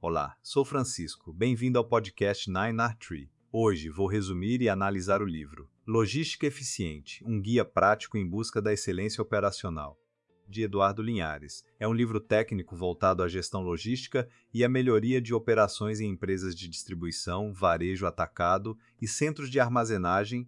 Olá, sou Francisco. Bem-vindo ao podcast 9R3. Hoje vou resumir e analisar o livro Logística Eficiente, um guia prático em busca da excelência operacional, de Eduardo Linhares. É um livro técnico voltado à gestão logística e à melhoria de operações em empresas de distribuição, varejo atacado e centros de armazenagem.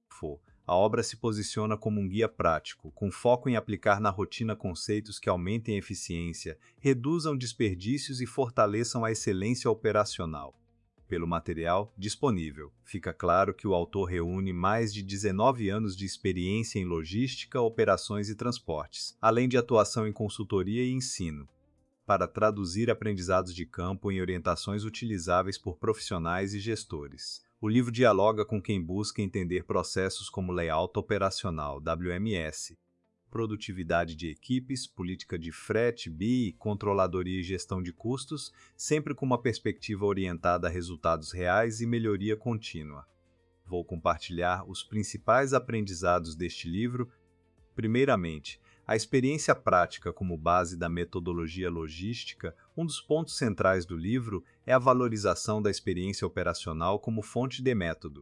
A obra se posiciona como um guia prático, com foco em aplicar na rotina conceitos que aumentem a eficiência, reduzam desperdícios e fortaleçam a excelência operacional. Pelo material disponível, fica claro que o autor reúne mais de 19 anos de experiência em logística, operações e transportes, além de atuação em consultoria e ensino, para traduzir aprendizados de campo em orientações utilizáveis por profissionais e gestores. O livro dialoga com quem busca entender processos como layout operacional, WMS, produtividade de equipes, política de frete, BI, controladoria e gestão de custos, sempre com uma perspectiva orientada a resultados reais e melhoria contínua. Vou compartilhar os principais aprendizados deste livro. Primeiramente, a experiência prática como base da metodologia logística. Um dos pontos centrais do livro é a valorização da experiência operacional como fonte de método.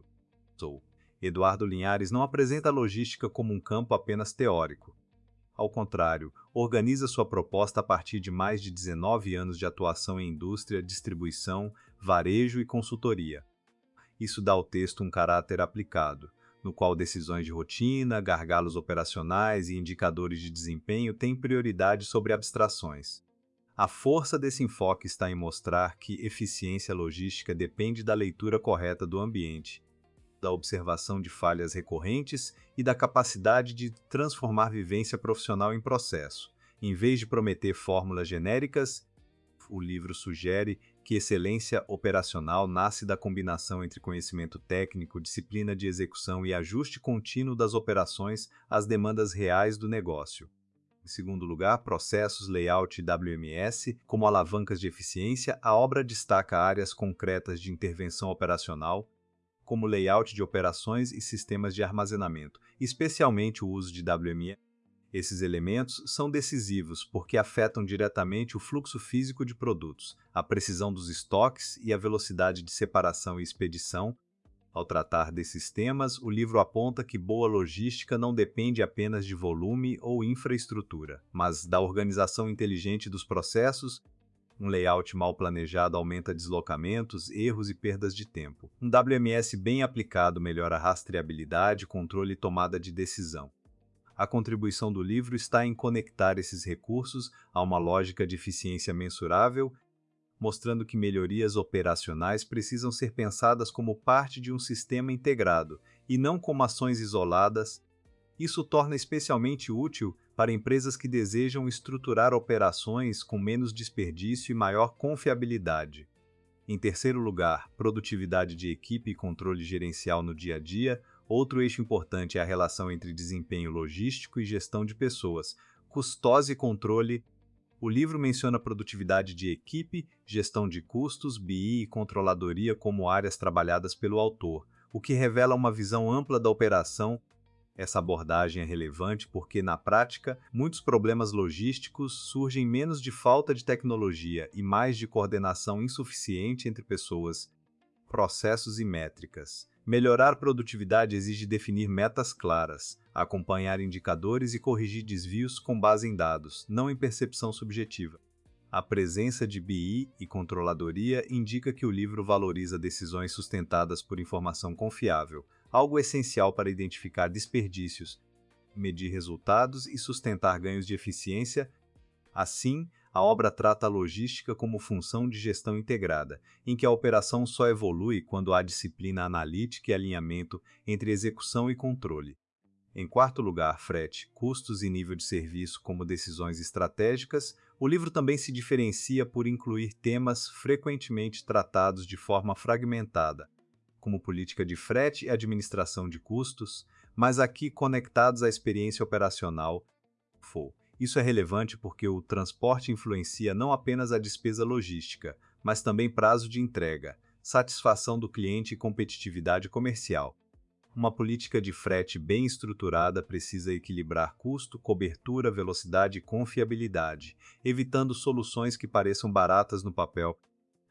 Eduardo Linhares não apresenta a logística como um campo apenas teórico. Ao contrário, organiza sua proposta a partir de mais de 19 anos de atuação em indústria, distribuição, varejo e consultoria. Isso dá ao texto um caráter aplicado, no qual decisões de rotina, gargalos operacionais e indicadores de desempenho têm prioridade sobre abstrações. A força desse enfoque está em mostrar que eficiência logística depende da leitura correta do ambiente, da observação de falhas recorrentes e da capacidade de transformar vivência profissional em processo. Em vez de prometer fórmulas genéricas, o livro sugere que excelência operacional nasce da combinação entre conhecimento técnico, disciplina de execução e ajuste contínuo das operações às demandas reais do negócio. Em segundo lugar, processos, layout e WMS, como alavancas de eficiência, a obra destaca áreas concretas de intervenção operacional, como layout de operações e sistemas de armazenamento, especialmente o uso de WMS. Esses elementos são decisivos porque afetam diretamente o fluxo físico de produtos, a precisão dos estoques e a velocidade de separação e expedição. Ao tratar desses temas, o livro aponta que boa logística não depende apenas de volume ou infraestrutura, mas da organização inteligente dos processos. Um layout mal planejado aumenta deslocamentos, erros e perdas de tempo. Um WMS bem aplicado melhora a rastreabilidade, controle e tomada de decisão. A contribuição do livro está em conectar esses recursos a uma lógica de eficiência mensurável, mostrando que melhorias operacionais precisam ser pensadas como parte de um sistema integrado e não como ações isoladas. Isso torna especialmente útil para empresas que desejam estruturar operações com menos desperdício e maior confiabilidade. Em terceiro lugar, produtividade de equipe e controle gerencial no dia a dia. Outro eixo importante é a relação entre desempenho logístico e gestão de pessoas, custose e controle. O livro menciona produtividade de equipe, gestão de custos, BI e controladoria como áreas trabalhadas pelo autor, o que revela uma visão ampla da operação. Essa abordagem é relevante porque, na prática, muitos problemas logísticos surgem menos de falta de tecnologia e mais de coordenação insuficiente entre pessoas, processos e métricas. Melhorar produtividade exige definir metas claras, acompanhar indicadores e corrigir desvios com base em dados, não em percepção subjetiva. A presença de BI e controladoria indica que o livro valoriza decisões sustentadas por informação confiável, algo essencial para identificar desperdícios, medir resultados e sustentar ganhos de eficiência. Assim, a obra trata a logística como função de gestão integrada, em que a operação só evolui quando há disciplina analítica e alinhamento entre execução e controle. Em quarto lugar, frete, custos e nível de serviço como decisões estratégicas. O livro também se diferencia por incluir temas frequentemente tratados de forma fragmentada, como política de frete e administração de custos, mas aqui conectados à experiência operacional. Isso é relevante porque o transporte influencia não apenas a despesa logística, mas também prazo de entrega, satisfação do cliente e competitividade comercial. Uma política de frete bem estruturada precisa equilibrar custo, cobertura, velocidade e confiabilidade, evitando soluções que pareçam baratas no papel.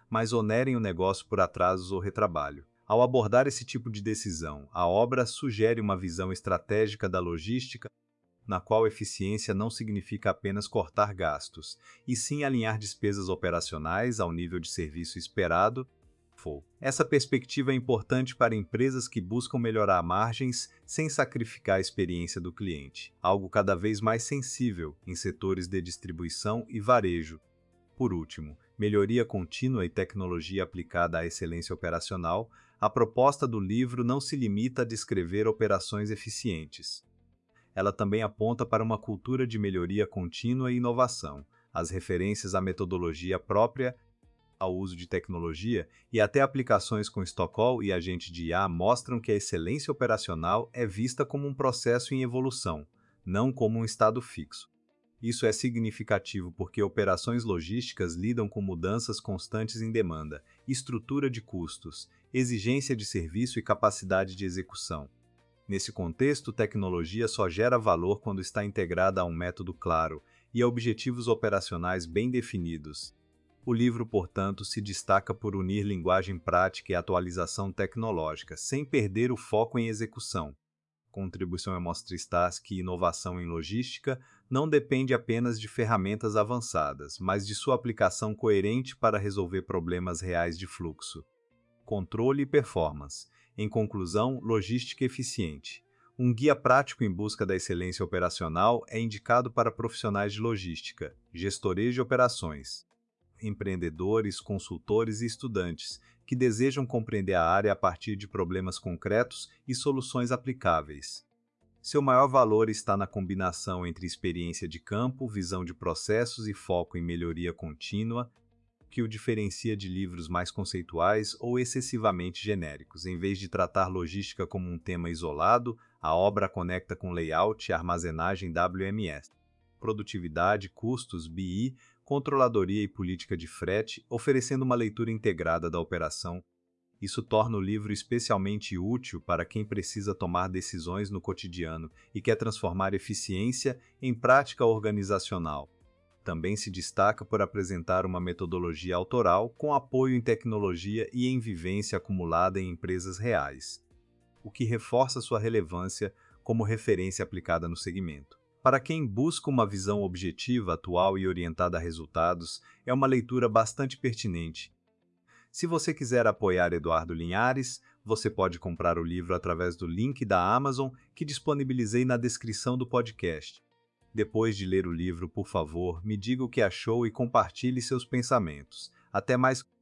mas onerem o negócio por atrasos ou retrabalho. Ao abordar esse tipo de decisão, a obra sugere uma visão estratégica da logística, na qual eficiência não significa apenas cortar gastos, e sim alinhar despesas operacionais ao nível de serviço esperado. Essa perspectiva é importante para empresas que buscam melhorar margens sem sacrificar a experiência do cliente, algo cada vez mais sensível em setores de distribuição e varejo. Por último, melhoria contínua e tecnologia aplicada à excelência operacional. A proposta do livro não se limita a descrever operações eficientes. Ela também aponta para uma cultura de melhoria contínua e inovação. As referências à metodologia própria, ao uso de tecnologia e até aplicações com Stockholm e agente de IA mostram que a excelência operacional é vista como um processo em evolução, não como um estado fixo. Isso é significativo porque operações logísticas lidam com mudanças constantes em demanda, estrutura de custos, exigência de serviço e capacidade de execução. Nesse contexto, tecnologia só gera valor quando está integrada a um método claro e a objetivos operacionais bem definidos. O livro, portanto, se destaca por unir linguagem prática e atualização tecnológica, sem perder o foco em execução. Contribuição é mostra que inovação em logística não depende apenas de ferramentas avançadas, mas de sua aplicação coerente para resolver problemas reais de fluxo. Controle e performance. Em conclusão, logística eficiente. Um guia prático em busca da excelência operacional é indicado para profissionais de logística, gestores de operações, empreendedores, consultores e estudantes que desejam compreender a área a partir de problemas concretos e soluções aplicáveis. Seu maior valor está na combinação entre experiência de campo, visão de processos e foco em melhoria contínua, que o diferencia de livros mais conceituais ou excessivamente genéricos. Em vez de tratar logística como um tema isolado, a obra conecta com layout e armazenagem WMS, produtividade, custos, BI, controladoria e política de frete, oferecendo uma leitura integrada da operação. Isso torna o livro especialmente útil para quem precisa tomar decisões no cotidiano e quer transformar eficiência em prática organizacional. Também se destaca por apresentar uma metodologia autoral com apoio em tecnologia e em vivência acumulada em empresas reais, o que reforça sua relevância como referência aplicada no segmento. Para quem busca uma visão objetiva, atual e orientada a resultados, é uma leitura bastante pertinente. Se você quiser apoiar Eduardo Linhares, você pode comprar o livro através do link da Amazon que disponibilizei na descrição do podcast. Depois de ler o livro, por favor, me diga o que achou e compartilhe seus pensamentos. Até mais!